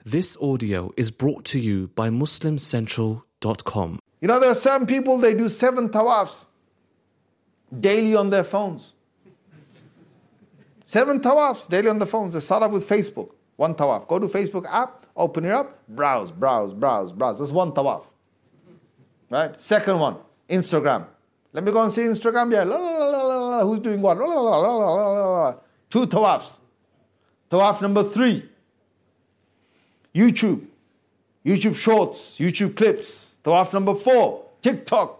This audio is brought to you by MuslimCentral.com. You know, there are some people, they do 7 tawafs daily on their phones. 7 tawafs daily on the phones. They start off with Facebook. 1 tawaf. Go to Facebook app, open it up, browse. That's 1 tawaf. Right? Second one, Instagram. Let me go and see Instagram. Yeah, who's doing what? 2 tawafs. Tawaf number 3. YouTube Shorts, YouTube clips. Tawaf number 4, TikTok.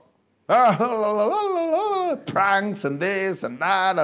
Pranks and this and that.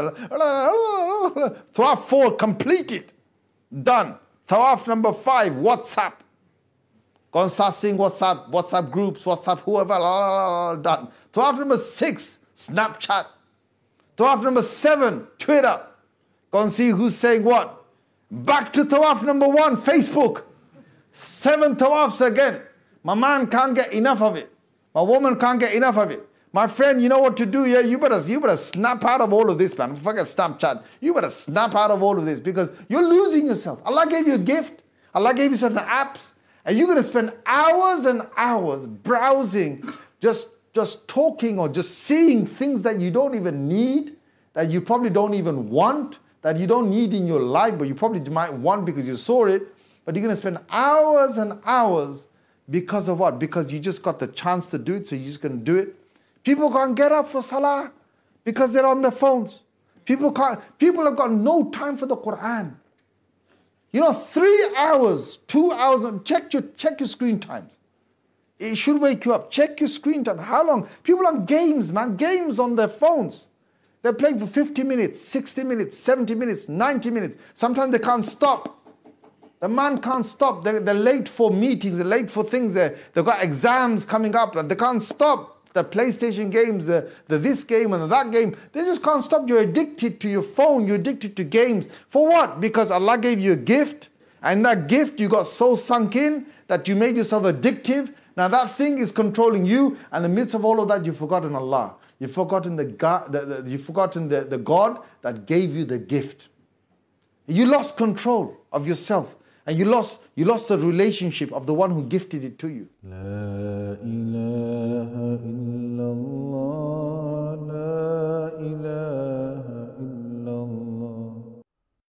Tawaf 4 completed. Done. Tawaf number 5, WhatsApp. Go and start seeing WhatsApp groups, WhatsApp whoever. Done. Tawaf number 6, Snapchat. Tawaf number 7, Twitter. Go and see who's saying what. Back to Tawaf number 1, Facebook. 7 tawafs again. My man can't get enough of it. My woman can't get enough of it. My friend, you know what to do? Yeah, you better snap out of all of this, man. Forget Snapchat. You better snap out of all of this because you're losing yourself. Allah gave you a gift. Allah gave you certain apps. And you're going to spend hours and hours browsing, just talking or just seeing things that you don't even need, that you probably don't even want, that you don't need in your life, but you probably might want because you saw it. But you're going to spend hours and hours because of what? Because you just got the chance to do it, so you're just going to do it. People can't get up for salah because they're on their phones. People have got no time for the Quran. You know, 3 hours, 2 hours, check your screen times. It should wake you up. Check your screen time. How long? People on games, man. Games on their phones. They're playing for 50 minutes, 60 minutes, 70 minutes, 90 minutes. Sometimes they can't stop. The man can't stop. They're late for meetings. They're late for things. They've got exams coming up. And they can't stop. The PlayStation games, the this game and that game. They just can't stop. You're addicted to your phone. You're addicted to games. For what? Because Allah gave you a gift. And that gift you got so sunk in that you made yourself addictive. Now that thing is controlling you. And in the midst of all of that, you've forgotten Allah. You've forgotten the God that gave you the gift. You lost control of yourself. And you lost the relationship of the one who gifted it to you.